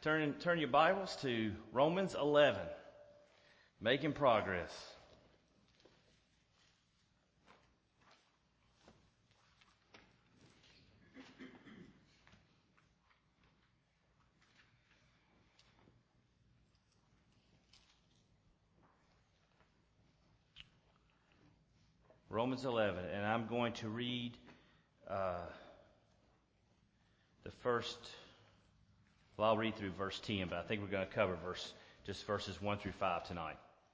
Turn your Bibles to Romans 11. Making progress. Romans 11, and I'm going to read I'll read through verse 10, but I think we're going to cover verses 1 through 5 tonight.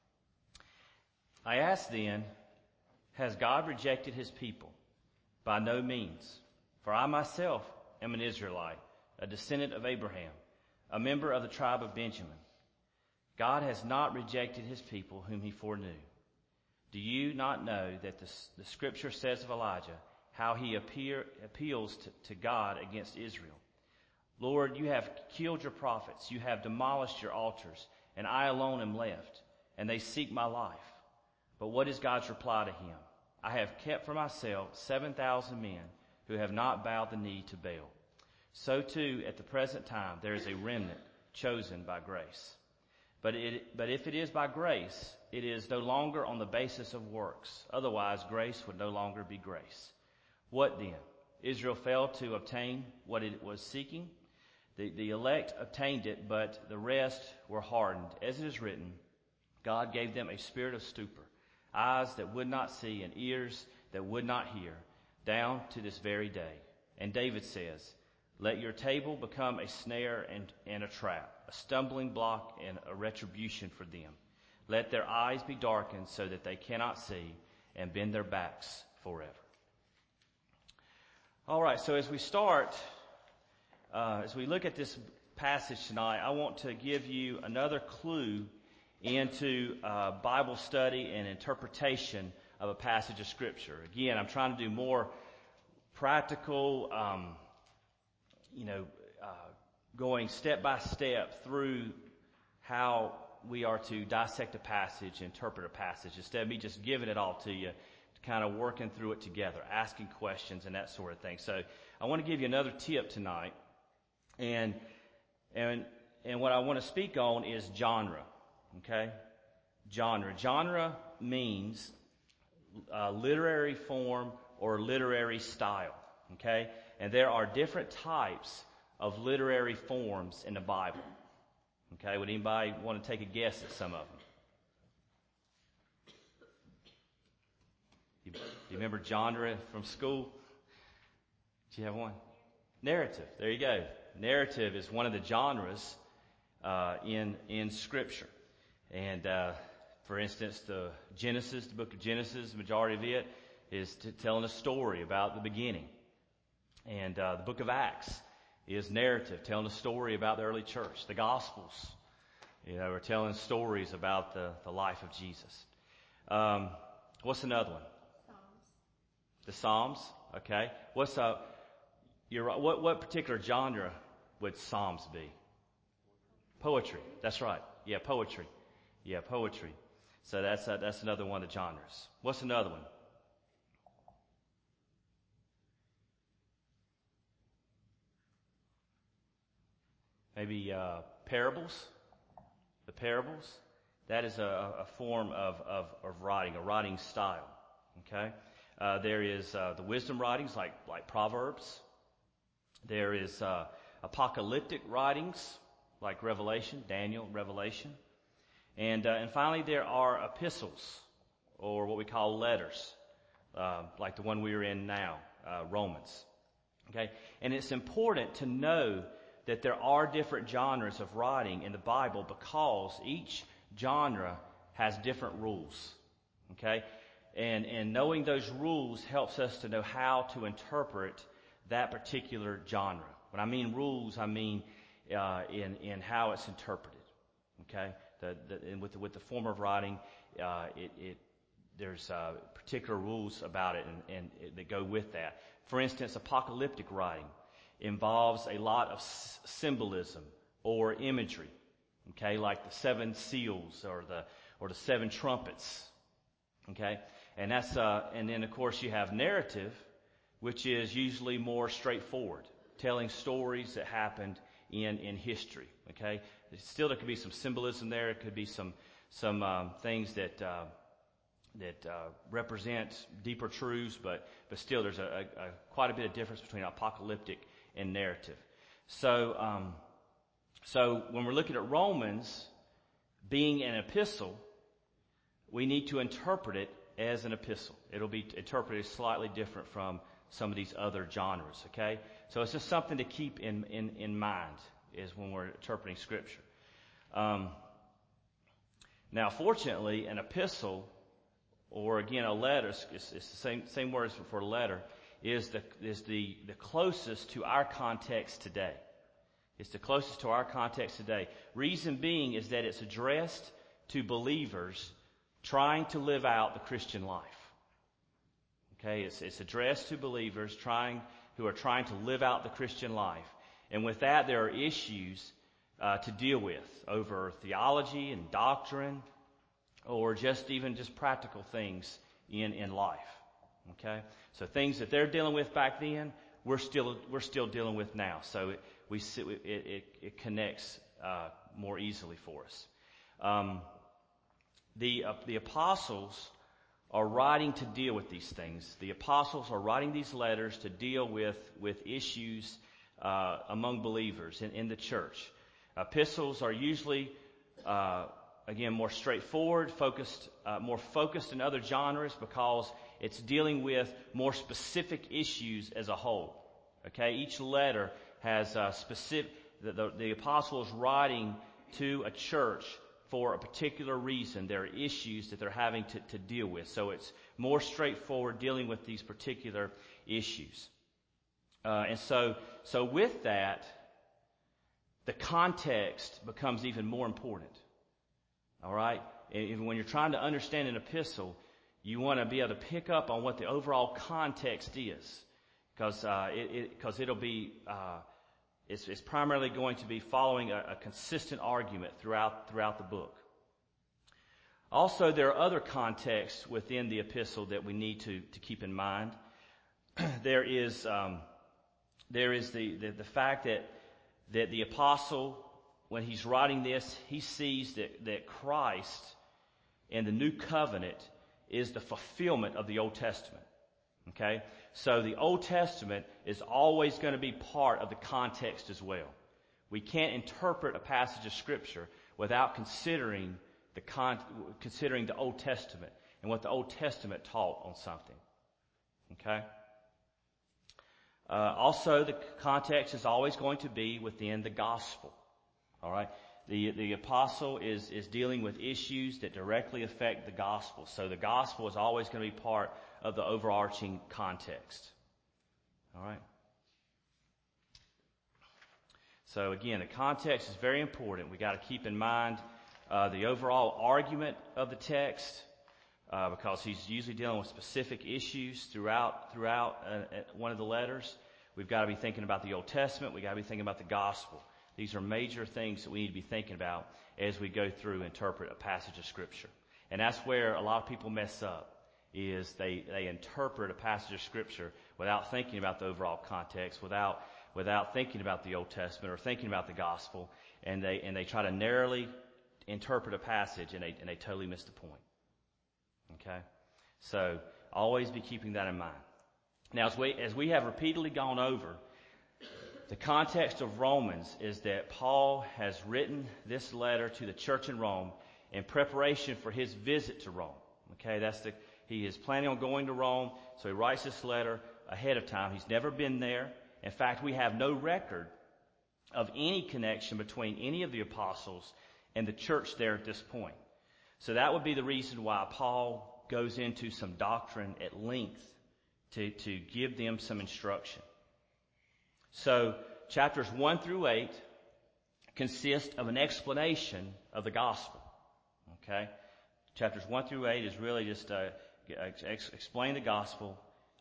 I ask then, has God rejected his people? By no means. For I myself am an Israelite, a descendant of Abraham, a member of the tribe of Benjamin. God has not rejected his people whom he foreknew. Do you not know that the scripture says of Elijah how he appeals to God against Israel? Lord, you have killed your prophets, you have demolished your altars, and I alone am left, and they seek my life. But what is God's reply to him? I have kept for myself 7,000 men who have not bowed the knee to Baal. So too, at the present time, there is a remnant chosen by grace. But if it is by grace, it is no longer on the basis of works. Otherwise, grace would no longer be grace. What then? Israel failed to obtain what it was seeking. The elect obtained it, but the rest were hardened. As it is written, God gave them a spirit of stupor, eyes that would not see and ears that would not hear, down to this very day. And David says, let your table become a snare and a trap, a stumbling block and a retribution for them. Let their eyes be darkened so that they cannot see, and bend their backs forever. All right, so as we look at this passage tonight, I want to give you another clue into Bible study and interpretation of a passage of Scripture. Again, I'm trying to do more practical, going step by step through how we are to dissect a passage, interpret a passage, instead of me just giving it all to you, kind of working through it together, asking questions and that sort of thing. So I want to give you another tip tonight. And what I want to speak on is genre. Okay? Genre means literary form or literary style. Okay? And there are different types of literary forms in the Bible. Okay? Would anybody want to take a guess at some of them? You remember genre from school? Did you have one? Narrative. There you go. Narrative is one of the genres in Scripture. And for instance, the book of Genesis, the majority of it is telling a story about the beginning. And the book of Acts is narrative, telling a story about the early church. The Gospels, are telling stories about the life of Jesus. What's another one? The Psalms, okay. What particular genre would Psalms be? Poetry. That's right. Yeah, poetry. So that's another one of the genres. What's another one? Maybe parables. The parables. That is a form of writing, a writing style. Okay. There is the wisdom writings like Proverbs. There is apocalyptic writings like Revelation, Daniel, Revelation. And finally there are epistles, or what we call letters, like the one we're in now, Romans. Okay? And it's important to know that there are different genres of writing in the Bible because each genre has different rules. Okay? And knowing those rules helps us to know how to interpret that particular genre. When I mean rules, I mean in how it's interpreted. Okay, and with the form of writing, there's particular rules about it and that go with that. For instance, apocalyptic writing involves a lot of symbolism or imagery. Okay, like the seven seals or the seven trumpets. Okay. And and then of course you have narrative, which is usually more straightforward, telling stories that happened in history. Okay, still there could be some symbolism there. It could be some things that represent deeper truths, but still there's quite a bit of difference between apocalyptic and narrative. So when we're looking at Romans being an epistle, we need to interpret it as an epistle. It'll be interpreted slightly different from some of these other genres, okay? So it's just something to keep in mind is when we're interpreting Scripture. Now, fortunately, an epistle, or again a letter, it's the same words for letter, is the closest to our context today. It's the closest to our context today. Reason being is that it's addressed to believers trying to live out the Christian life. Okay, it's addressed to believers who are trying to live out the Christian life. And with that, there are issues to deal with over theology and doctrine, or just practical things in life. Okay, so things that they're dealing with back then, we're still dealing with now. So it connects more easily for us. The apostles are writing to deal with these things. The apostles are writing these letters to deal with issues among believers in the church. Epistles are usually, again, more straightforward, more focused in other genres because it's dealing with more specific issues as a whole. Okay, each letter has specific. The apostle is writing to a church for a particular reason. There are issues that they're having to deal with. So it's more straightforward dealing with these particular issues. And so with that, the context becomes even more important. All right? Even when you're trying to understand an epistle, you want to be able to pick up on what the overall context is. Because it'll be... It's primarily going to be following a consistent argument throughout the book. Also, there are other contexts within the epistle that we need to keep in mind. There is the fact that the apostle, when he's writing this, he sees that Christ and the new covenant is the fulfillment of the Old Testament. Okay? So the Old Testament is always going to be part of the context as well. We can't interpret a passage of Scripture without considering the Old Testament and what the Old Testament taught on something. Okay? Also, the context is always going to be within the gospel. All right? The apostle is dealing with issues that directly affect the gospel. So the gospel is always going to be part of the overarching context. All right? So again, the context is very important. We got to keep in mind the overall argument of the text because he's usually dealing with specific issues throughout one of the letters. We've got to be thinking about the Old Testament. We've got to be thinking about the gospel. These are major things that we need to be thinking about as we go through and interpret a passage of Scripture. And that's where a lot of people mess up, is they interpret a passage of Scripture without thinking about the overall context, without thinking about the Old Testament or thinking about the gospel, and they try to narrowly interpret a passage and they totally miss the point. Okay? So always be keeping that in mind. Now, as we have repeatedly gone over, the context of Romans is that Paul has written this letter to the church in Rome in preparation for his visit to Rome. Okay, he is planning on going to Rome, so he writes this letter ahead of time. He's never been there. In fact, we have no record of any connection between any of the apostles and the church there at this point. So that would be the reason why Paul goes into some doctrine at length to give them some instruction. So chapters 1 through 8 consist of an explanation of the gospel. Okay? Chapters 1 through 8 is really just explain the gospel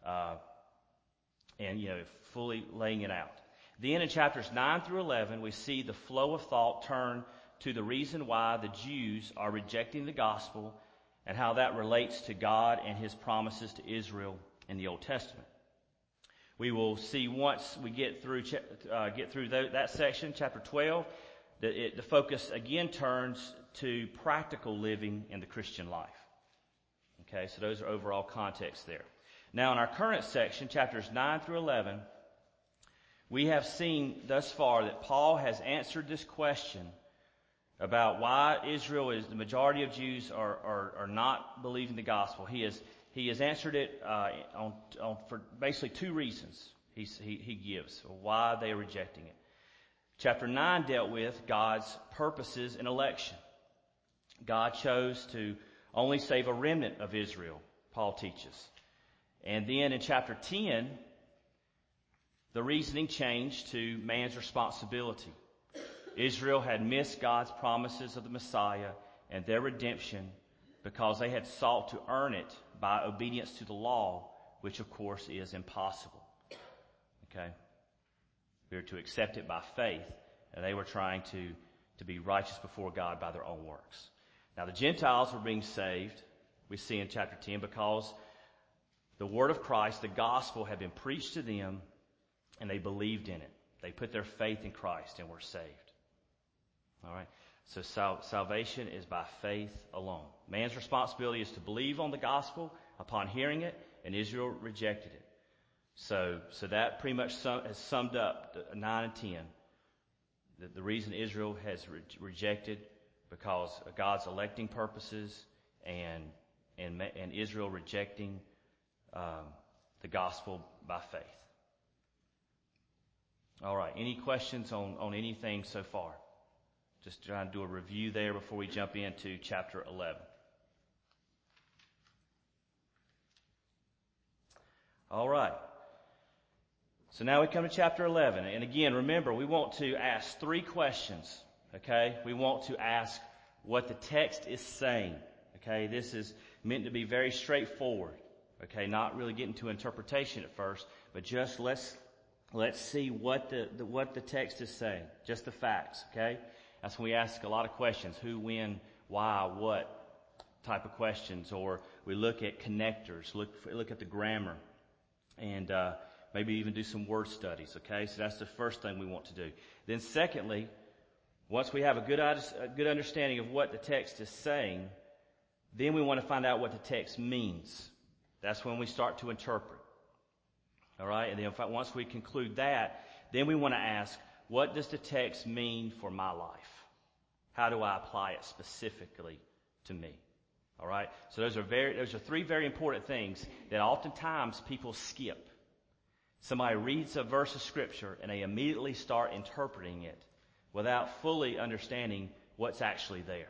and fully laying it out. Then in chapters 9 through 11, we see the flow of thought turn to the reason why the Jews are rejecting the gospel and how that relates to God and His promises to Israel in the Old Testament. We will see once we get through that section, chapter 12, that the focus again turns to practical living in the Christian life. Okay, so those are overall contexts there. Now, in our current section, chapters 9 through 11, we have seen thus far that Paul has answered this question about why the majority of Jews are not believing the gospel. He has answered it for basically two reasons he gives why they are rejecting it. Chapter 9 dealt with God's purposes in election. God chose to only save a remnant of Israel, Paul teaches. And then in chapter 10, the reasoning changed to man's responsibility. Israel had missed God's promises of the Messiah and their redemption because they had sought to earn it by obedience to the law, which of course is impossible. Okay? We are to accept it by faith, and they were trying to be righteous before God by their own works. Now the Gentiles were being saved, we see in chapter 10, because the word of Christ, the gospel, had been preached to them, and they believed in it. They put their faith in Christ and were saved. All right? So salvation is by faith alone. Man's responsibility is to believe on the gospel upon hearing it, and Israel rejected it. So that pretty much has summed up 9 and 10. The reason Israel has rejected because of God's electing purposes and Israel rejecting the gospel by faith. All right. Any questions on anything so far? Just trying to do a review there before we jump into chapter 11. All right. So now we come to chapter 11. And again, remember, we want to ask 3 questions. Okay? We want to ask what the text is saying. Okay? This is meant to be very straightforward. Okay? Not really getting to interpretation at first, but just let's see what the text is saying. Just the facts. Okay? That's when we ask a lot of questions. Who, when, why, what type of questions. Or we look at connectors, look at the grammar, and maybe even do some word studies. Okay, so that's the first thing we want to do. Then secondly, once we have a good understanding of what the text is saying, then we want to find out what the text means. That's when we start to interpret. All right, and then once we conclude that, then we want to ask, what does the text mean for my life? How do I apply it specifically to me? All right, so those are 3 very important things that oftentimes people skip. Somebody reads a verse of Scripture and they immediately start interpreting it without fully understanding what's actually there.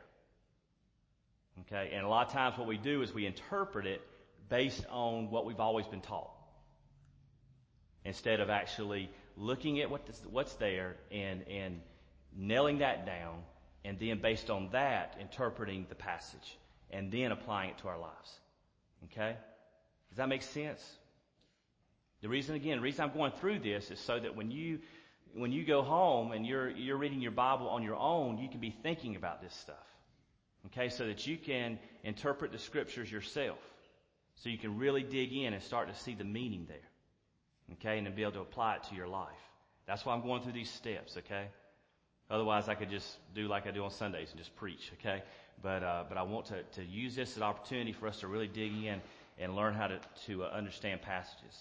Okay, and a lot of times what we do is we interpret it based on what we've always been taught, instead of actually looking at what's there and nailing that down, and then based on that interpreting the passage and then applying it to our lives. Okay, does that make sense? The reason I'm going through this is so that when you go home and you're reading your Bible on your own, you can be thinking about this stuff. Okay, so that you can interpret the Scriptures yourself. So you can really dig in and start to see the meaning there. Okay, and then be able to apply it to your life. That's why I'm going through these steps, okay? Otherwise, I could just do like I do on Sundays and just preach, okay? But I want to use this as an opportunity for us to really dig in and learn how to understand passages.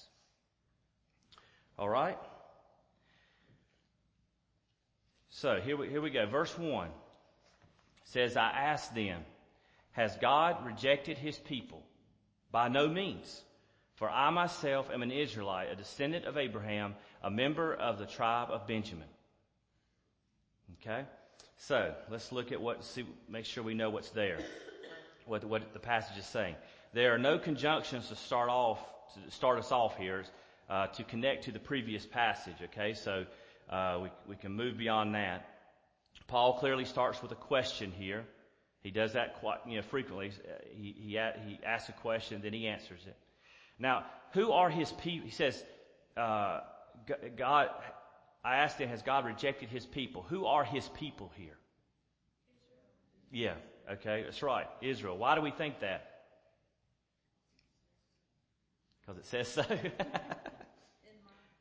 All right? So here we go. Verse 1 says, I asked them, has God rejected his people? By no means. For I myself am an Israelite, a descendant of Abraham, a member of the tribe of Benjamin. Okay? So, let's look at make sure we know what's there. What the passage is saying. There are no conjunctions to start us off here, to connect to the previous passage, okay? So, we can move beyond that. Paul clearly starts with a question here. He does that quite, frequently. He asks a question, then he answers it. Now, who are his people? He says, God, I asked him, has God rejected his people? Who are his people here? Israel. Yeah, okay, that's right, Israel. Why do we think that? Because it says so.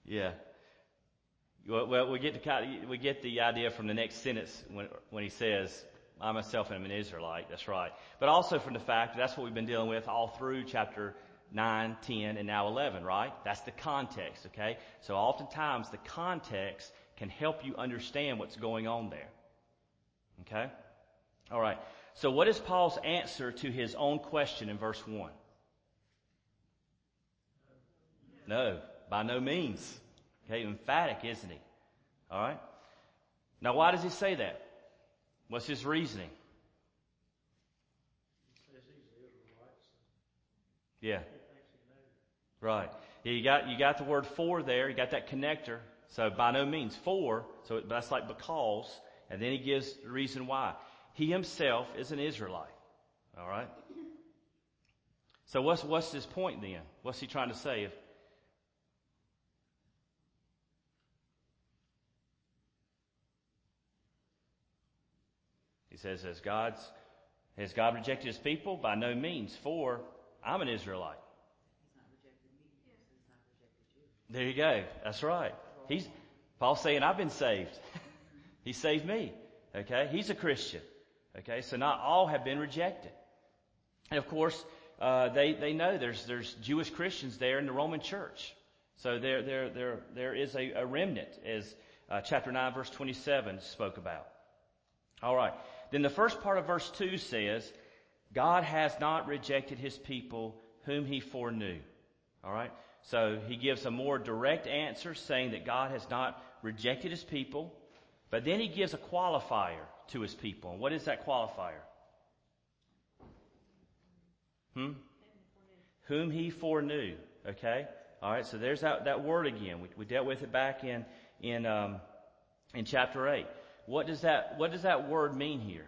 Yeah. Well, we get the idea from the next sentence when he says, I myself am an Israelite. That's right. But also from the fact that's what we've been dealing with all through chapter 9, 10, and now 11, right? That's the context, okay? So oftentimes the context can help you understand what's going on there. Okay? All right. So what is Paul's answer to his own question in verse 1? No, by no means. Okay, emphatic, isn't he? All right. Now, why does he say that? What's his reasoning? Yeah. Right. Yeah, you got the word for there. You got that connector. So by no means for. So that's like because, and then he gives the reason why. He himself is an Israelite. All right. So what's his point then? What's he trying to say? He says, has God rejected his people? By no means. For I'm an Israelite. He's not rejected me. Yes, he's not rejected you. There you go. That's right. Paul's saying, I've been saved. He saved me. Okay. He's a Christian. Okay. So not all have been rejected. And of course, they know there's Jewish Christians there in the Roman church. So there is a remnant, as chapter 9 verse 27 spoke about. All right. Then the first part of verse 2 says, God has not rejected his people whom he foreknew. All right. So he gives a more direct answer saying that God has not rejected his people. But then he gives a qualifier to his people. And what is that qualifier? Whom he foreknew. Okay. All right. So there's that word again. We dealt with it back in chapter 8. What does that word mean here?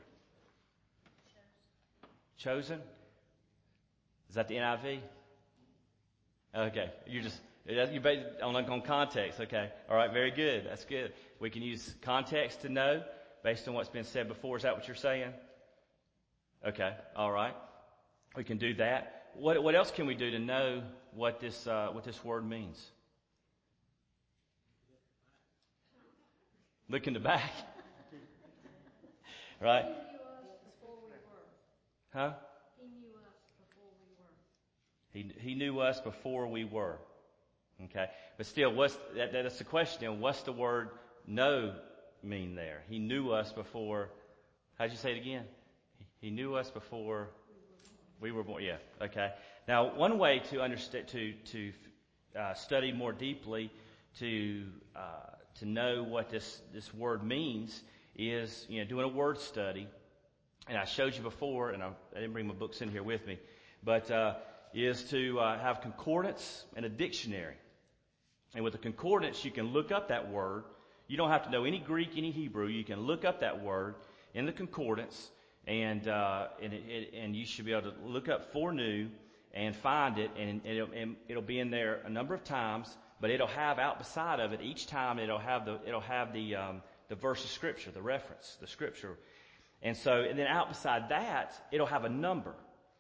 Chosen? Is that the NIV? Okay. You're based on context. Okay. All right. Very good. That's good. We can use context to know based on what's been said before. Is that what you're saying? Okay. All right. We can do that. What else can we do to know what this word means? Look in the back. Right? He knew us before we were. Huh? He knew us before we were. He knew us before we were. Okay. But still, that's the question. What's the word know mean there? He knew us before. How'd you say it again? He knew us before we were born. Yeah. Okay. Now, one way to understand, to study more deeply, to know what this word means is, doing a word study. And I showed you before, and I didn't bring my books in here with me, but is to have concordance and a dictionary. And with a concordance, you can look up that word. You don't have to know any Greek, any Hebrew. You can look up that word in the concordance, and you should be able to look up foreknew and find it, and it'll be in there a number of times. But it'll have out beside of it each time. It'll have the verse of Scripture, the reference, the Scripture. And then out beside that, it'll have a number.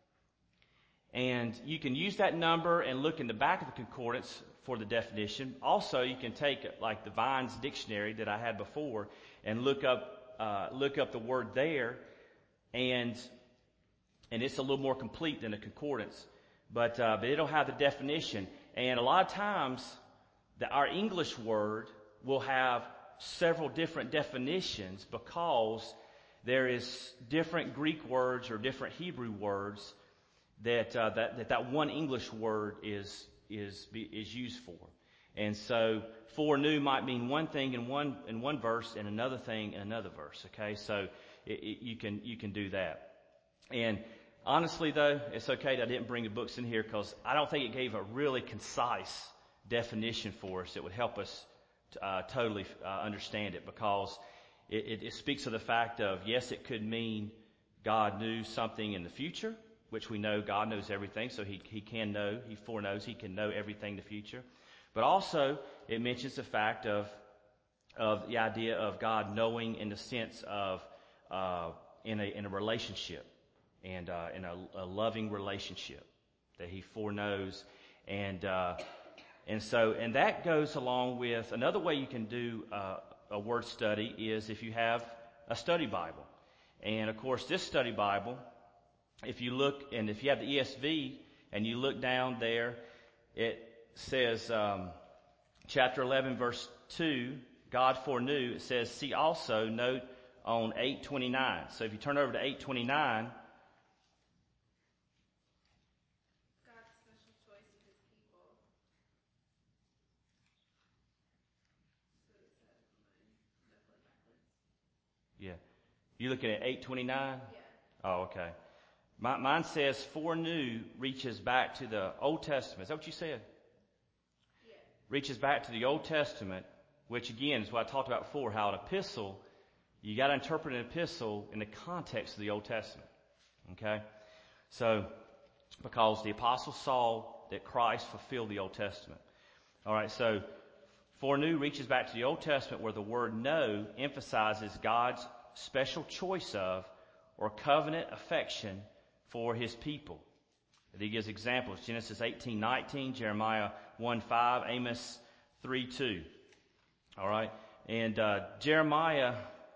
And you can use that number and look in the back of the concordance for the definition. Also, you can take like the Vine's dictionary that I had before and look up the word there, and it's a little more complete than a concordance. But it'll have the definition. And a lot of times, our English word will have several different definitions because there is different Greek words or different Hebrew words that one English word is used for. And so foreknew might mean one thing in one verse and another thing in another verse. Okay, so you can do that. And honestly, though, it's okay that I didn't bring the books in here because I don't think it gave a really concise definition for us that would help us totally understand it, because it speaks of the fact of, yes, it could mean God knew something in the future, which we know God knows everything, so he can know, he foreknows, he can know everything in the future. But also, it mentions the fact of the idea of God knowing in the sense of in a relationship and in a loving relationship that he foreknows, and And that goes along with another way you can do a word study is if you have a study Bible. And of course, this study Bible, if you look, and if you have the ESV and you look down there, it says, chapter 11, verse 2, God foreknew. It says, see also, note on 829. So if you turn over to 829, God's special choice of his people. So it said on my flip backwards. yeah. You looking at 829? Yeah. Oh, okay. Mine says foreknew reaches back to the Old Testament. Is that what you said? Yeah. Reaches back to the Old Testament, which again is what I talked about before, how an epistle, you got to interpret an epistle in the context of the Old Testament. Okay? So, because the apostle saw that Christ fulfilled the Old Testament. All right, so foreknew reaches back to the Old Testament where the word know emphasizes God's special choice of or covenant affection for his people. He gives examples: Genesis 18:19, Jeremiah 1:5, Amos 3:2. All right, and Jeremiah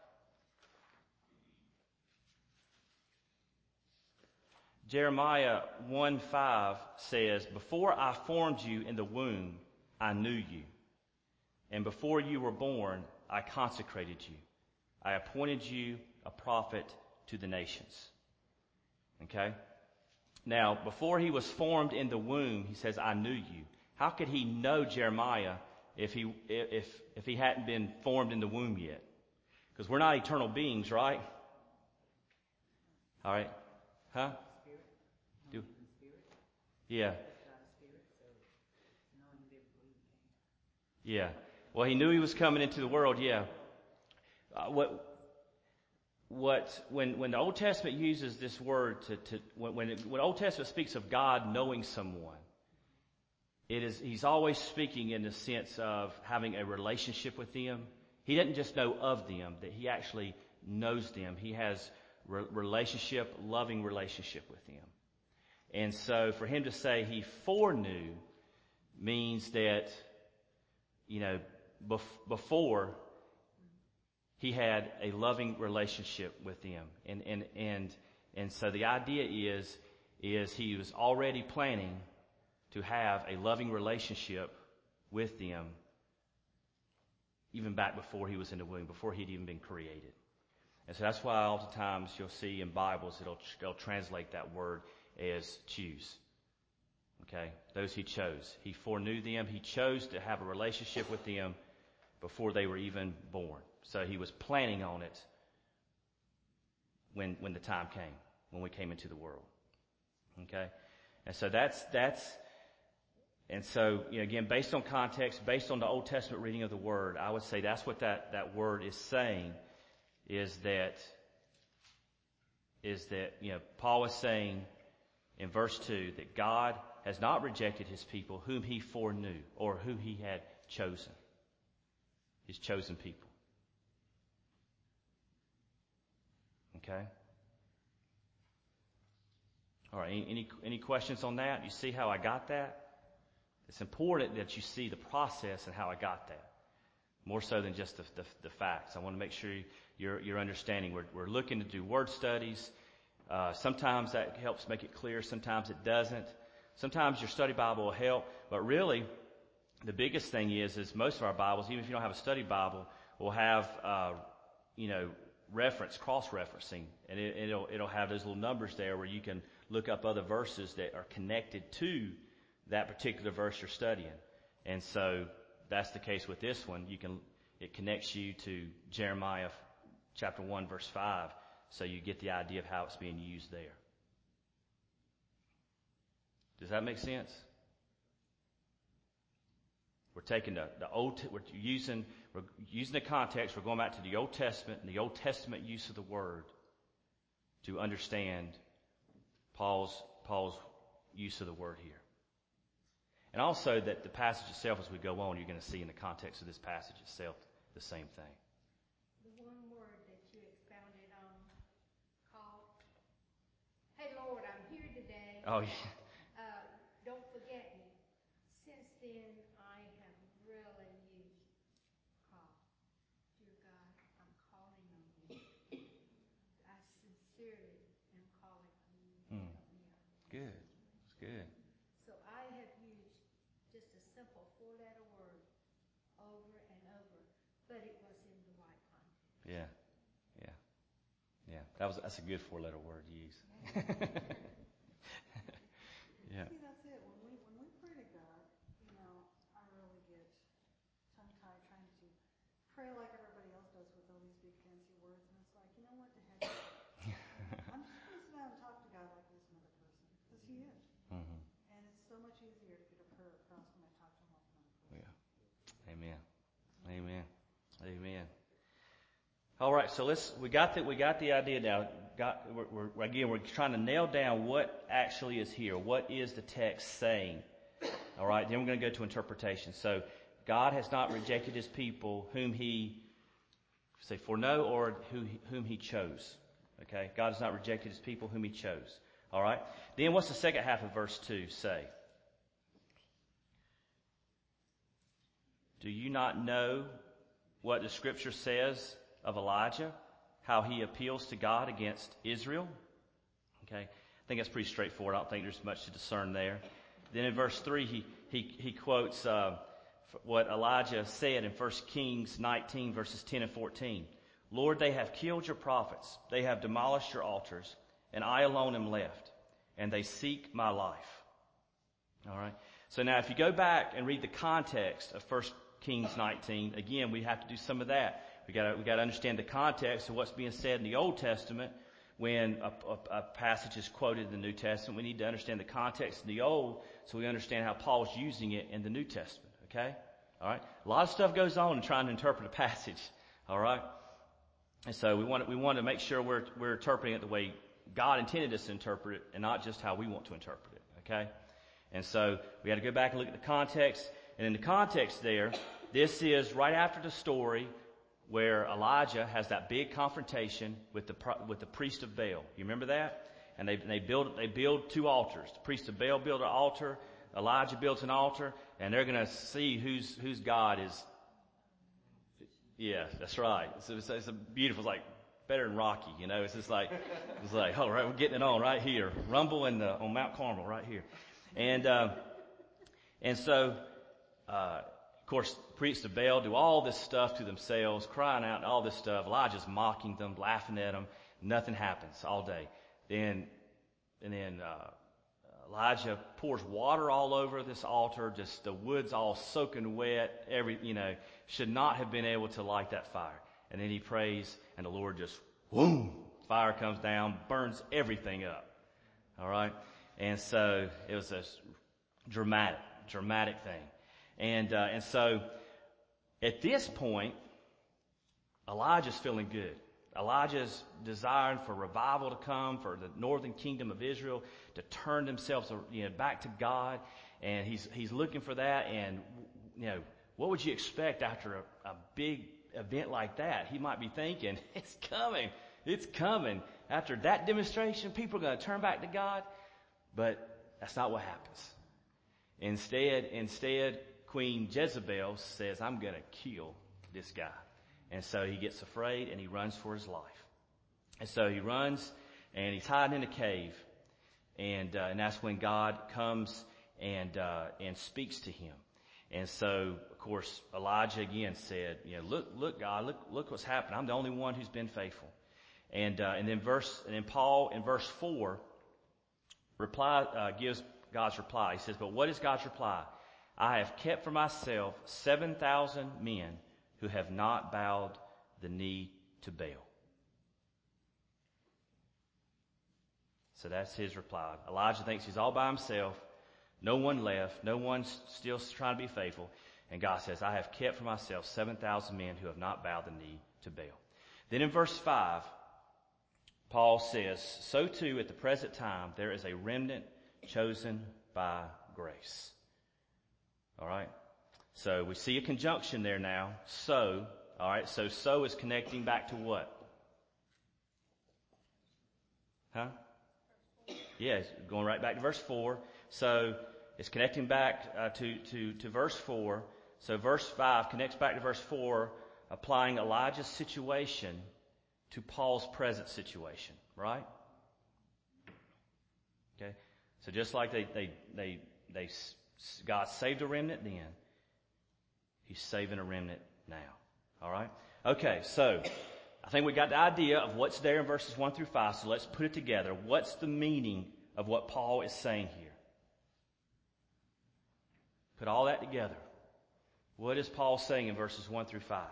1:5 says, "Before I formed you in the womb, I knew you, and before you were born, I consecrated you. I appointed you a prophet to the nations." Okay? Now, before he was formed in the womb, he says, I knew you. How could he know Jeremiah if he hadn't been formed in the womb yet? Because we're not eternal beings, right? All right? Huh? Spirit? Do- Knowing him in spirit? Yeah. That's not a spirit, so knowing him before he came. Yeah. Well, he knew he was coming into the world, yeah. When the Old Testament uses this word when Old Testament speaks of God knowing someone, he's always speaking in the sense of having a relationship with them. He doesn't just know of them, that he actually knows them. He has loving relationship with them. And so for him to say he foreknew means that, before he had a loving relationship with them. And so the idea is he was already planning to have a loving relationship with them even back before he was in the womb, before he'd even been created. And so that's why oftentimes you'll see in Bibles they'll translate that word as choose. Okay? Those he chose. He foreknew them. He chose to have a relationship with them before they were even born. So he was planning on it when the time came, when we came into the world. Okay? And so and so, again, based on context, based on the Old Testament reading of the Word, I would say that's what that word is saying, is that, Paul is saying in verse 2 that God has not rejected his people whom he foreknew, or who he had chosen. His chosen people. Okay? All right, any questions on that? You see how I got that? It's important that you see the process and how I got that, more so than just the facts. I want to make sure you're understanding. We're looking to do word studies. Sometimes that helps make it clear. Sometimes it doesn't. Sometimes your study Bible will help. But really, the biggest thing is most of our Bibles, even if you don't have a study Bible, will have, cross-referencing. And it'll have those little numbers there where you can look up other verses that are connected to that particular verse you're studying. And so that's the case with this one. It connects you to Jeremiah chapter 1, verse 5. So you get the idea of how it's being used there. Does that make sense? We're taking we're using the context. We're going back to the Old Testament and the Old Testament use of the word to understand Paul's use of the word here. And also that the passage itself, as we go on, you're going to see in the context of this passage itself the same thing. The one word that you expounded on called, "Hey Lord, I'm here today. Oh, yeah. Don't forget me." Since then, simple four-letter word over and over, but it was in the right context. Yeah. That's a good four-letter word to use. Yeah. See, that's it. When we pray to God, I really get tongue-tied trying to pray like everybody else does with all these big fancy words, and it's like, you know what, the heck with it. I'm just going to sit down and talk to God like He's another person, because He is. Mm-hmm. And it's so much easier to get a prayer across when I talk to Him like another person. Yeah. Amen. All right, so we got the idea now. We're trying to nail down what actually is here. What is the text saying? All right, then we're going to go to interpretation. So, God has not rejected His people whom He foreknow or whom He chose. Okay, God has not rejected His people whom He chose. All right. Then what's the second half of verse 2 say? Do you not know what the Scripture says of Elijah, how he appeals to God against Israel? Okay, I think that's pretty straightforward. I don't think there's much to discern there. Then in verse 3, he quotes what Elijah said in 1 Kings 19, verses 10 and 14. Lord, they have killed your prophets. They have demolished your altars, and I alone am left, and they seek my life. All right. So now if you go back and read the context of 1 Kings 19, again, we have to do some of that. We got to understand the context of what's being said in the Old Testament when a passage is quoted in the New Testament. We need to understand the context in the Old so we understand how Paul's using it in the New Testament. Okay? All right? A lot of stuff goes on in trying to interpret a passage. All right? And so we want to make sure we're interpreting it the way God intended us to interpret it and not just how we want to interpret it. Okay? And so we got to go back and look at the context. And in the context there, this is right after the story where Elijah has that big confrontation with the priest of Baal. You remember that? And they build two altars. The priest of Baal built an altar. Elijah built an altar, and they're going to see whose God is. Yeah, that's right. It's a beautiful. It's like better than Rocky, It's just like all right, we're getting it on right here. Rumble on Mount Carmel right here, and so. Of course, priests of Baal do all this stuff to themselves, crying out and all this stuff. Elijah's mocking them, laughing at them. Nothing happens all day. Then Elijah pours water all over this altar. Just the wood's all soaking wet. Should not have been able to light that fire. And then he prays, and the Lord just, boom, fire comes down, burns everything up. All right, and so it was a dramatic thing. And so at this point, Elijah's feeling good. Elijah's desiring for revival to come, for the northern kingdom of Israel to turn themselves back to God. And he's looking for that. And, what would you expect after a big event like that? He might be thinking, it's coming. After that demonstration, people are going to turn back to God. But that's not what happens. Instead, Queen Jezebel says, I'm going to kill this guy. And so he gets afraid and he runs for his life. And so he runs and he's hiding in a cave. And that's when God comes and speaks to him. And so, of course, Elijah again said, look, God, look what's happened. I'm the only one who's been faithful. And then Paul in verse 4 gives God's reply. He says, but what is God's reply? I have kept for myself 7,000 men who have not bowed the knee to Baal. So that's his reply. Elijah thinks he's all by himself. No one left. No one's still trying to be faithful. And God says, I have kept for myself 7,000 men who have not bowed the knee to Baal. Then in verse 5, Paul says, so too at the present time there is a remnant chosen by grace. All right. So we see a conjunction there now. So, all right. So is connecting back to what? Huh? Yeah, it's going right back to verse 4. So it's connecting back to verse 4. So verse 5 connects back to verse 4, applying Elijah's situation to Paul's present situation. Right? Okay. So just like they God saved a remnant then. He's saving a remnant now. All right? Okay, so I think we got the idea of what's there in verses 1 through 5, so let's put it together. What's the meaning of what Paul is saying here? Put all that together. What is Paul saying in verses 1 through 5?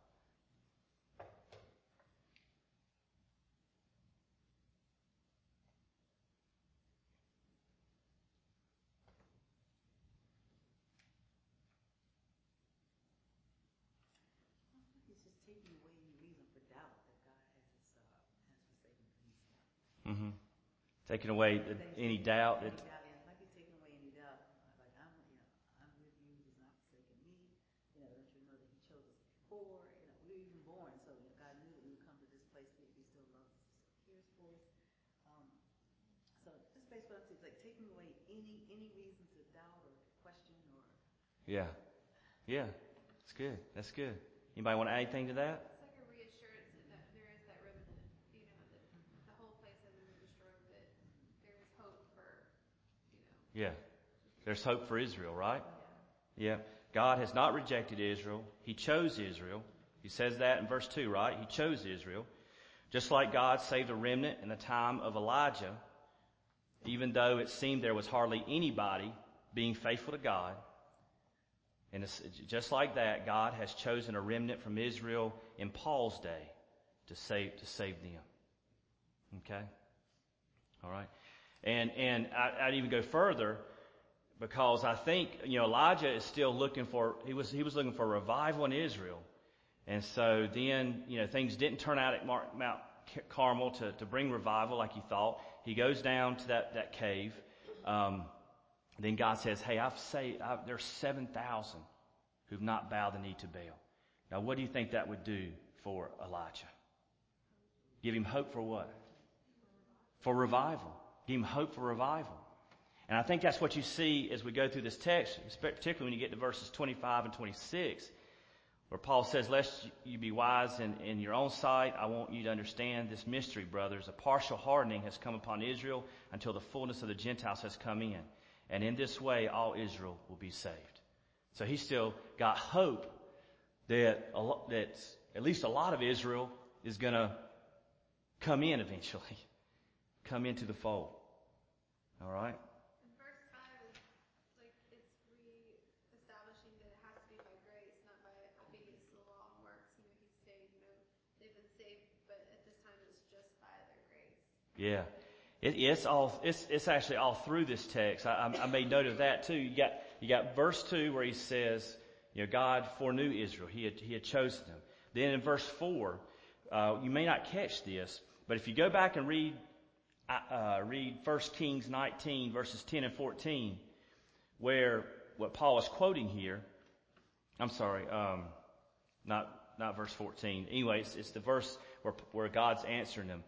He's just taking away any reason for doubt that God has forsaken peace. Mm-hmm. Taking away any doubt. Any doubt, yeah, might be taking away any doubt. Like I'm with you. He's not forsaken me. Don't you know that He chose us before? We were even born, so God knew that we would come to this place. He still loves us. He cares for us. So just based on it's like taking away any reason to doubt or question or. Yeah. That's good. That's good. Anybody want to add anything to that? It's like a reassurance that there is that remnant, that the whole place hasn't been destroyed, that there is hope for, Yeah. There's hope for Israel, right? Yeah. God has not rejected Israel. He chose Israel. He says that in verse 2, right? He chose Israel. Just like God saved a remnant in the time of Elijah, even though it seemed there was hardly anybody being faithful to God. And it's just like that, God has chosen a remnant from Israel in Paul's day to save them. Okay? All right? And I'd even go further, because I think, Elijah is still looking for, he was looking for revival in Israel. And so then, things didn't turn out at Mount Carmel to bring revival like he thought. He goes down to that cave. Then God says, hey, there's 7,000 who've not bowed the knee to Baal. Now, what do you think that would do for Elijah? Give him hope for what? For revival. Give him hope for revival. And I think that's what you see as we go through this text, particularly when you get to verses 25 and 26, where Paul says, lest you be wise in your own sight, I want you to understand this mystery, brothers. A partial hardening has come upon Israel until the fullness of the Gentiles has come in. And in this way, all Israel will be saved. So he's still got hope that at least a lot of Israel is going to come in eventually, come into the fold. All right? And verse 5 is like it's re-establishing that it has to be by grace, not by obedience to the law and works. He's saying, they've been saved, but at this time it's just by their grace. Yeah. It's actually all through this text. I made note of that too. You got verse 2 where he says, God foreknew Israel. He had chosen them. Then in verse 4, you may not catch this, but if you go back and read 1 Kings 19 verses 10 and 14, where what Paul is quoting here, I'm sorry, not verse 14. Anyway, it's the verse where God's answering them.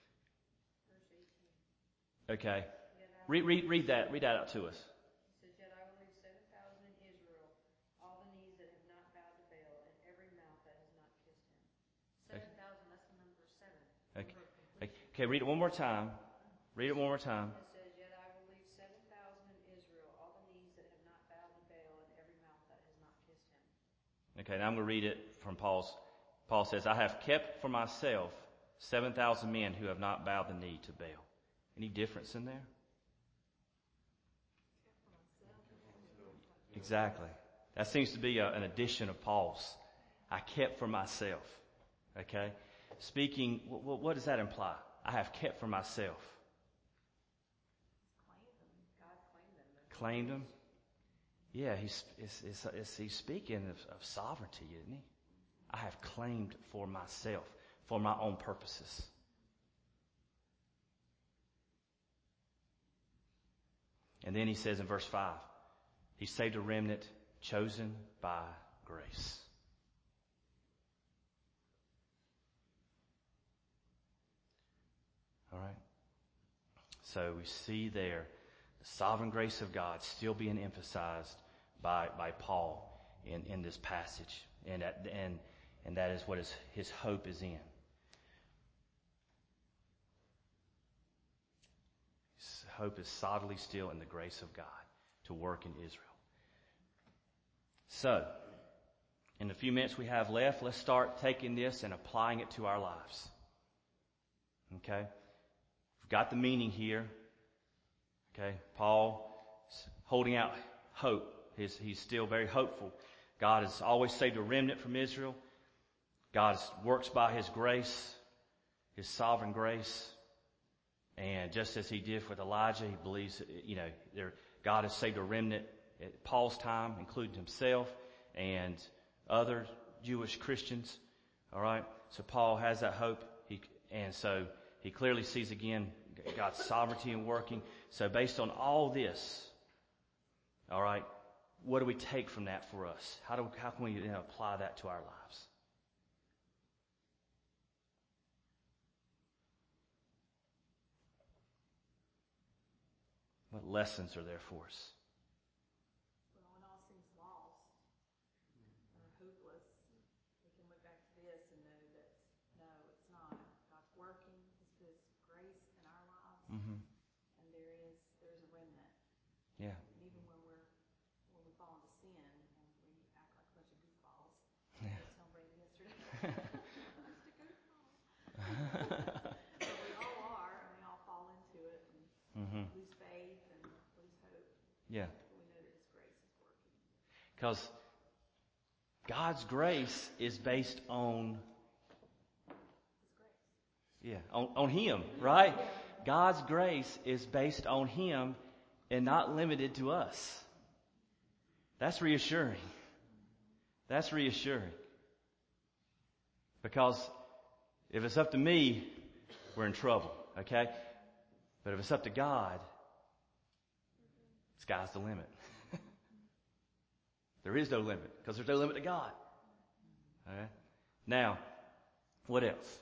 Okay. Read that out to us. It says, yet I will leave 7,000 in Israel, all the knees that have not bowed to Baal, and every mouth that has not kissed him. 7,000, that's the number 7. Okay, read it one more time. Read it one more time. It says, yet I will leave 7,000 in Israel, all the knees that have not bowed to Baal, and every mouth that has not kissed him. Okay, now I'm going to read it from Paul says, I have kept for myself 7,000 men who have not bowed the knee to Baal. Any difference in there? Exactly. That seems to be an addition of Paul's. I kept for myself. Okay? Speaking, what does that imply? I have kept for myself. God claimed them. Claimed them? Yeah, he's speaking of sovereignty, isn't he? I have claimed for myself, for my own purposes. And then he says in verse 5, he saved a remnant chosen by grace. All right? So we see there the sovereign grace of God still being emphasized by Paul in this passage. And that is what his hope is in. His hope is solidly still in the grace of God to work in Israel. So, in the few minutes we have left, let's start taking this and applying it to our lives. Okay? We've got the meaning here. Okay? Paul is holding out hope. He's still very hopeful. God has always saved a remnant from Israel. God works by His grace, His sovereign grace. And just as He did with Elijah, He believes, God has saved a remnant at Paul's time, including himself and other Jewish Christians. All right? So Paul has that hope. So he clearly sees again God's sovereignty and working. So based on all this, all right, what do we take from that for us? How can we apply that to our lives? What lessons are there for us? Well, when all seems lost or hopeless, we can look back to this and know that, no, it's not. God's working. His grace in our lives. Mm-hmm. And there's a remnant. Yeah. And even when we fall into sin and we act like a bunch of goofballs. Yeah. I was telling Brady yesterday. Just a goofball. But we all are, and we all fall into it and Mm-hmm. lose faith and lose hope. Yeah. But we know that His grace is working. Because God's grace is based on His grace. on Him, right? God's grace is based on Him and not limited to us. That's reassuring. That's reassuring. Because if it's up to me, we're in trouble, okay? But if it's up to God, sky's the limit. There is no limit, because there's no limit to God. All right? Now, what else?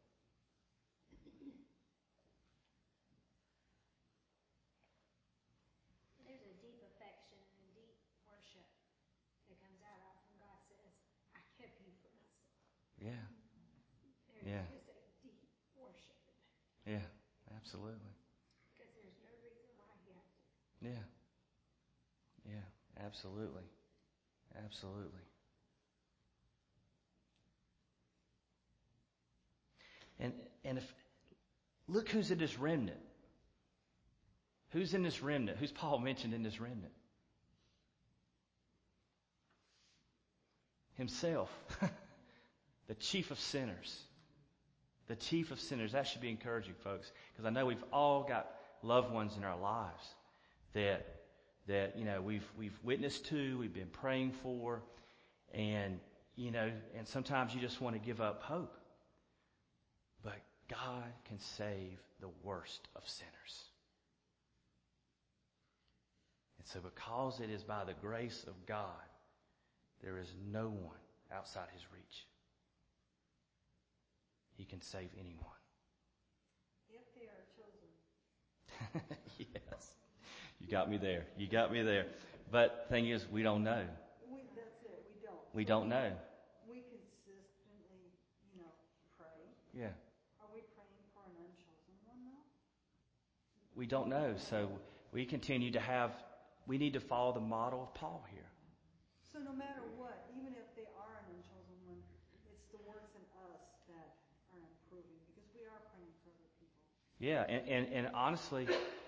There's a deep affection and a deep worship that comes out when God says, I kept you from myself. Yeah. There Yeah. is a deep worship in that. Yeah, absolutely. Because there's no reason why He has to. Yeah. Yeah, absolutely. Absolutely. And if look who's in this remnant. Who's in this remnant? Who's Paul mentioned in this remnant? Himself. The chief of sinners. The chief of sinners. That should be encouraging, folks, because I know we've all got loved ones in our lives that we've witnessed to, we've been praying for, and sometimes you just want to give up hope. But God can save the worst of sinners. And so because it is by the grace of God, there is no one outside His reach. He can save anyone. If they are chosen. Yes. You got me there. You got me there. But the thing is, we don't know. That's it. We don't. We don't know. We consistently, pray. Yeah. Are we praying for an unchosen one, though? We don't know. So we need to follow the model of Paul here. So no matter what, even if they are an unchosen one, it's the works in us that are improving because we are praying for other people. Yeah, and honestly,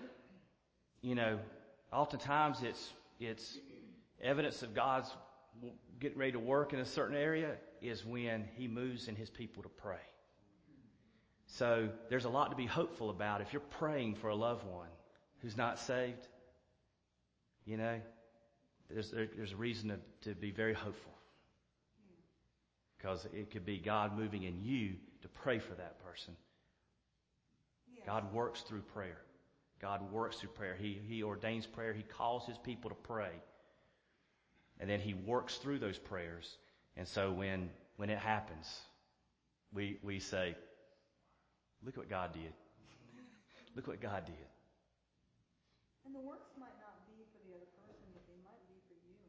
oftentimes it's evidence of God's getting ready to work in a certain area is when He moves in His people to pray. So there's a lot to be hopeful about. If you're praying for a loved one who's not saved, there's a reason to be very hopeful. Because it could be God moving in you to pray for that person. Yes. God works through prayer. God works through prayer. He ordains prayer. He calls His people to pray. And then He works through those prayers. And so when it happens, we say, look what God did. Look what God did. And the works might not be for the other person, but they might be for you.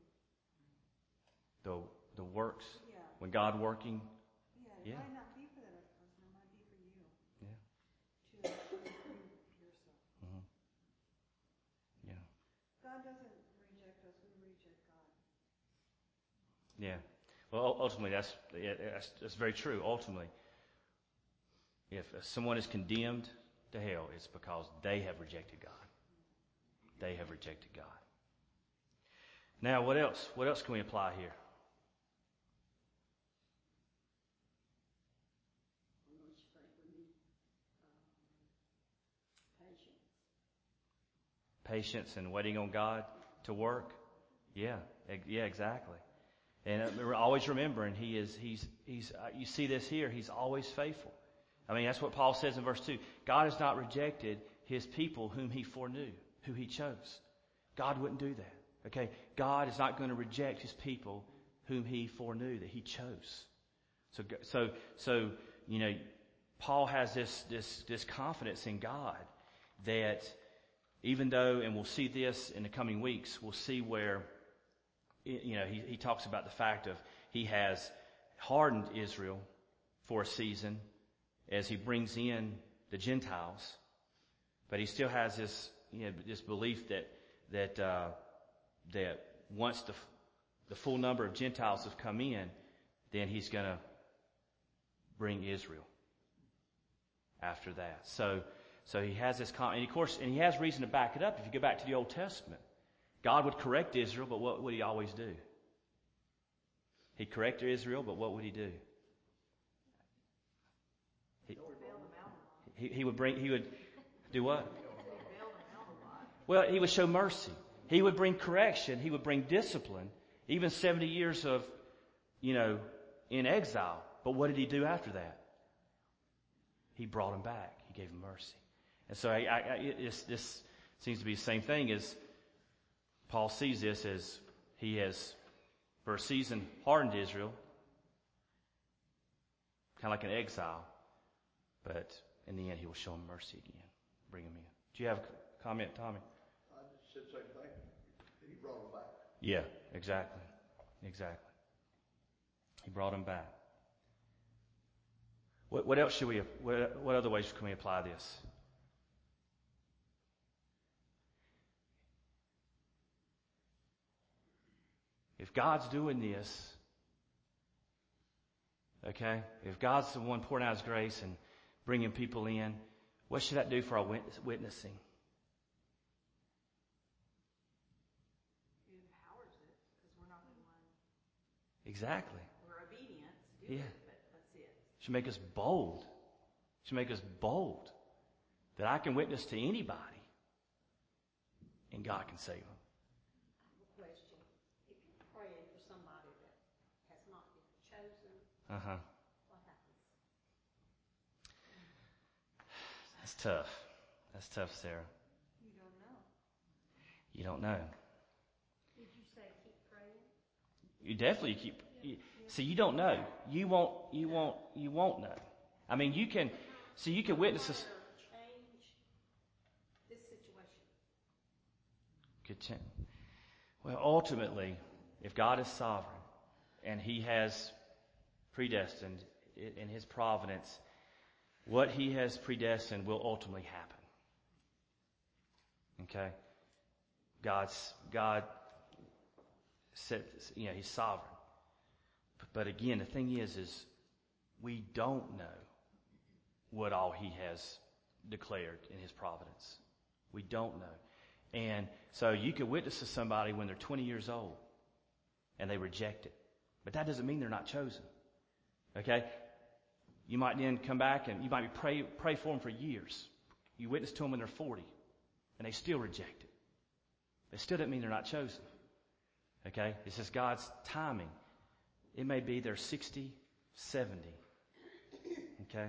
The works, Yeah. when God working, It yeah. might not be for that other person. It might be for you. Yeah. To improve yourself. Mm-hmm. Yeah. God doesn't reject us. We reject God. Yeah. Well, ultimately, that's very true. Ultimately, if someone is condemned to hell, it's because they have rejected God. They have rejected God. Now, what else? What else can we apply here? Don't you think we need patience? Patience and waiting on God to work. Yeah, exactly. And we're always remembering he's. You see this here. He's always faithful. I mean, that's what Paul says in verse 2. God has not rejected his people whom he foreknew, who he chose. God wouldn't do that. Okay? God is not going to reject his people whom he foreknew, that he chose. So Paul has this confidence in God that even though, and we'll see this in the coming weeks, we'll see where, he talks about the fact of he has hardened Israel for a season as he brings in the Gentiles, but he still has this belief that once the full number of Gentiles have come in, then he's going to bring Israel after that. So he has this, and of course, and he has reason to back it up. If you go back to the Old Testament, God would correct Israel, but what would he always do? He'd correct Israel, but what would he do? He would do what? Well, he would show mercy. He would bring correction. He would bring discipline. Even 70 years of, in exile. But what did he do after that? He brought them back. He gave them mercy. And so this seems to be the same thing as Paul sees this as he has, for a season, hardened Israel, kind of like an exile. But in the end, he will show them mercy again, bring them in. Do you have a comment, Tommy? I just said the same thing. He brought them back. Yeah, exactly. He brought them back. What else should we? What other ways can we apply this? If God's doing this, okay, if God's the one pouring out his grace and bringing people in, what should that do for our witnessing? It empowers it, because we're not the one. Exactly. We're obedient to do it, but that's it. It should make us bold. It should make us bold that I can witness to anybody and God can save them. Question. If you're praying for somebody that has not been chosen, Uh-huh. what happens? That's tough. That's tough, Sarah. You don't know. You don't know. Did you say keep praying? You definitely keep. See, you don't know. You won't know. I mean, you can witness this. Change this situation. Good chance. Well, ultimately, if God is sovereign and he has predestined in his providence, what he has predestined will ultimately happen. Okay? God said, he's sovereign. But again, the thing is we don't know what all he has declared in his providence. We don't know. And so you could witness to somebody when they're 20 years old and they reject it. But that doesn't mean they're not chosen. Okay? You might then come back and you might pray for them for years. You witness to them when they're 40 and they still reject it. It still doesn't mean they're not chosen. Okay? It's just God's timing. It may be they're 60, 70. Okay?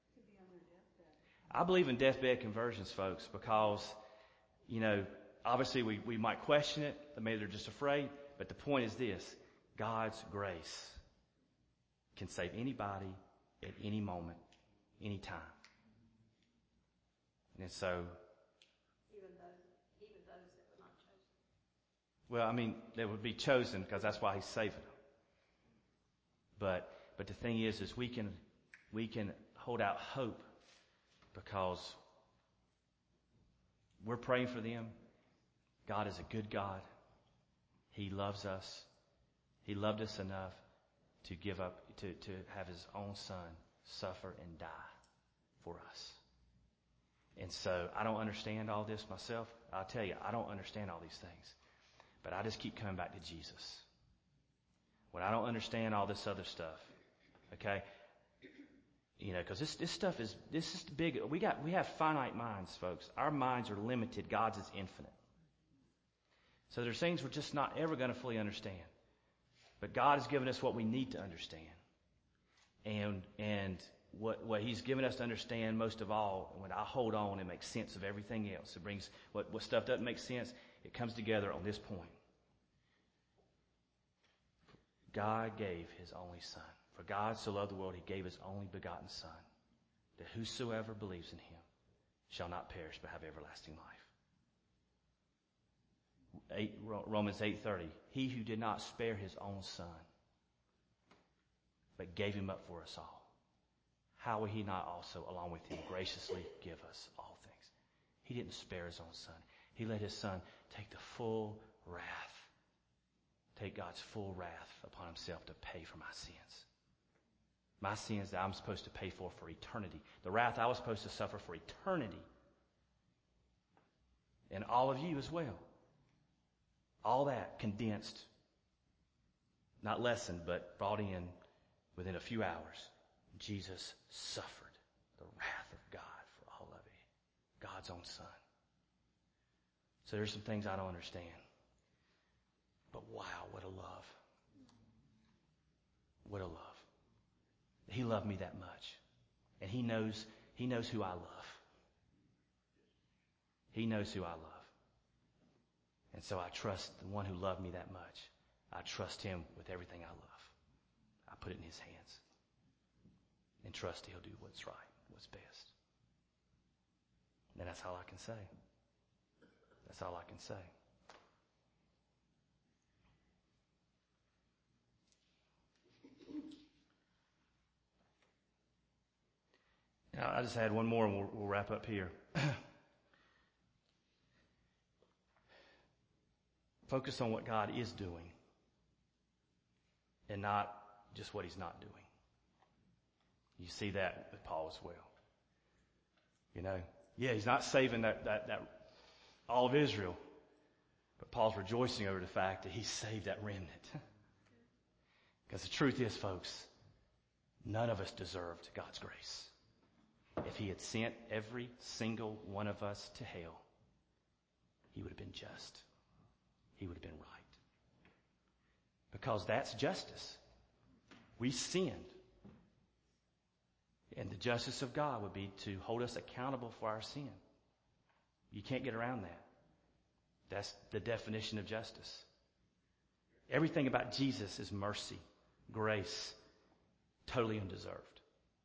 I believe in deathbed conversions, folks, because, obviously we might question it, but maybe they're just afraid. But the point is this: God's grace can save anybody at any moment, any time. And so, Even those that were not chosen. well, I mean, they would be chosen because that's why he's saving them. But the thing is we can hold out hope because we're praying for them. God is a good God. He loves us. He loved us enough to give up, to have his own son suffer and die for us. And so I don't understand all this myself. I'll tell you, I don't understand all these things. But I just keep coming back to Jesus. When I don't understand all this other stuff, okay? You know, because this stuff is big. We have finite minds, folks. Our minds are limited. God's is infinite. So there's things we're just not ever going to fully understand. But God has given us what we need to understand. And what He's given us to understand most of all, when I hold on and make sense of everything else, it brings what stuff doesn't make sense, it comes together on this point. God gave His only Son. For God so loved the world, He gave His only begotten Son, that whosoever believes in Him shall not perish but have everlasting life. Romans 8:30, He who did not spare His own Son, but gave Him up for us all, how will He not also, along with Him, graciously give us all things? He didn't spare His own Son. He let His Son take the full wrath, take God's full wrath upon Himself to pay for my sins. My sins that I'm supposed to pay for eternity. The wrath I was supposed to suffer for eternity. And all of you as well. All that condensed, not lessened, but brought in within a few hours. Jesus suffered the wrath of God for all of it. God's own Son. So there's some things I don't understand. But wow, what a love. What a love. He loved me that much. And He knows who I love. He knows who I love. And so I trust the one who loved me that much. I trust Him with everything I love. I put it in His hands. And trust He'll do what's right, what's best. And that's all I can say. That's all I can say. Now, I just had one more and we'll wrap up here. Focus on what God is doing and not just what He's not doing. You see that with Paul as well. You know, yeah, he's not saving that all of Israel, but Paul's rejoicing over the fact that He saved that remnant. Because the truth is, folks, none of us deserved God's grace. If He had sent every single one of us to hell, He would have been just. He would have been right. Because that's justice. We sinned. And the justice of God would be to hold us accountable for our sin. You can't get around that. That's the definition of justice. Everything about Jesus is mercy, grace, totally undeserved.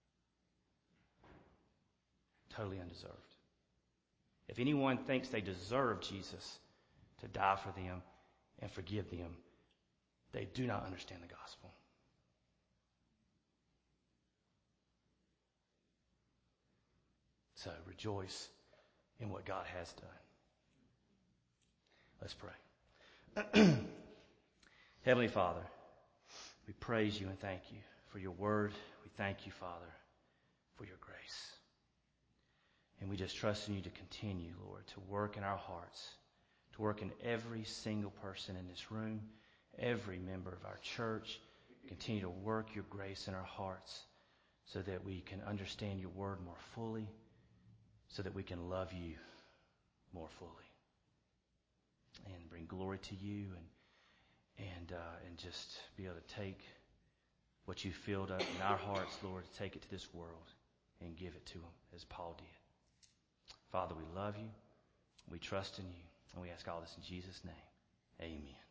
Totally undeserved. If anyone thinks they deserve Jesus to die for them and forgive them, they do not understand the gospel. So rejoice in what God has done. Let's pray. Heavenly Father, we praise You and thank You for Your word. We thank You, Father, for Your grace. And we just trust in You to continue, Lord, to work in our hearts, to work in every single person in this room, every member of our church. Continue to work Your grace in our hearts so that we can understand Your word more fully, so that we can love You more fully and bring glory to You and just be able to take what You filled up in our hearts, Lord, to take it to this world and give it to them as Paul did. Father, we love You. We trust in You. And we ask all this in Jesus' name. Amen.